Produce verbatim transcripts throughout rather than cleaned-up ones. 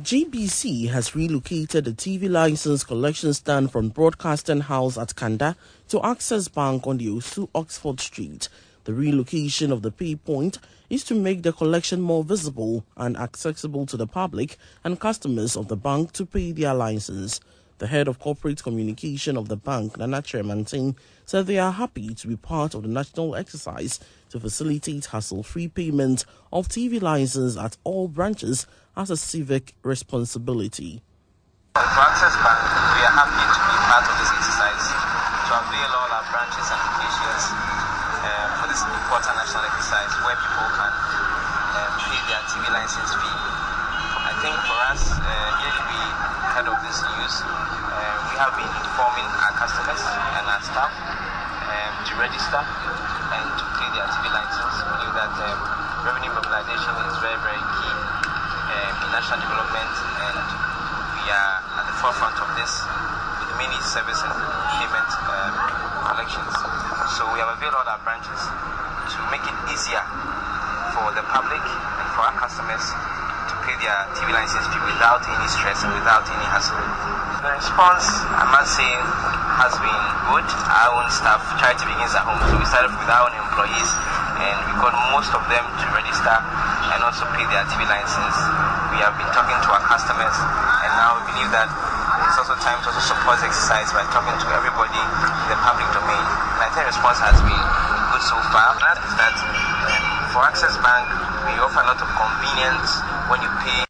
G B C has relocated the T V license collection stand from Broadcasting House at Kanda to Access Bank on the Osu, Oxford Street. The relocation of the pay point is to make the collection more visible and accessible to the public and customers of the bank to pay their license. The head of corporate communication of the bank, Nana Tremantin, said they are happy to be part of the national exercise to facilitate hassle-free payment of T V licenses at all branches as a civic responsibility. For Access Bank, we are happy to be part of this exercise to avail all our branches and locations uh, for this important national exercise where people can uh, pay their T V license fee. I think for us, uh, if we heard of this news, uh, we have been informing our customers and our staff um, to register and to pay their T V license. We knew that um, revenue mobilization is very, very key um, in national development, and we are at the forefront of this with many service and payment um, collections. So we have availed all our branches to make it easier for the public and for our customers to pay their T V license fee without any stress and without any hassle. The response, I must say, has been good. Our own staff, charity begins at home, so we started with our own employees and we got most of them to register and also pay their T V license. We have been talking to our customers, and now we believe that it's also time to also support the exercise by talking to everybody in the public domain. And I think the response has been good so far. That is that um, for Access Bank, we offer a lot of convenience when you pay.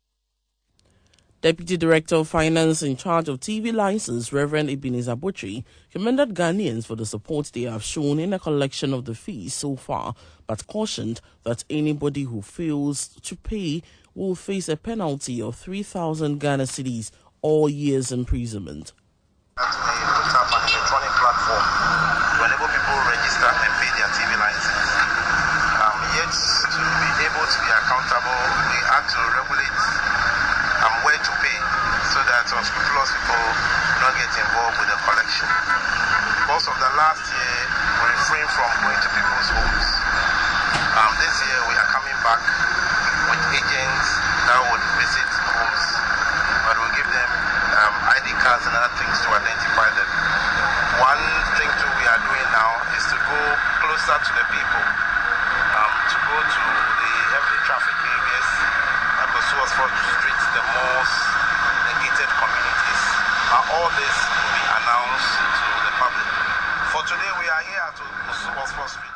Deputy Director of Finance in charge of T V license, Reverend Ebenezer Butchie, commended Ghanaians for the support they have shown in the collection of the fees so far, but cautioned that anybody who fails to pay will face a penalty of three thousand Ghana cedis or years imprisonment. That we put up an electronic platform to enable people register and pay their T V license. Um, yet to be able to be accountable, we have to regulate um, where to pay so that unscrupulous people do not get involved with the collection. Because of the last year, we refrained from going to people's homes. Um, this year, we are coming back with agents that would visit homes, but we'll give them um, I D cards and other things to identify them. One thing too we are doing now is to go closer to the people, um, to go to the heavily traffic areas, like the Oxford Street, the malls, the gated communities. Uh, all this will be announced to the public. For today, we are here at Oxford Street.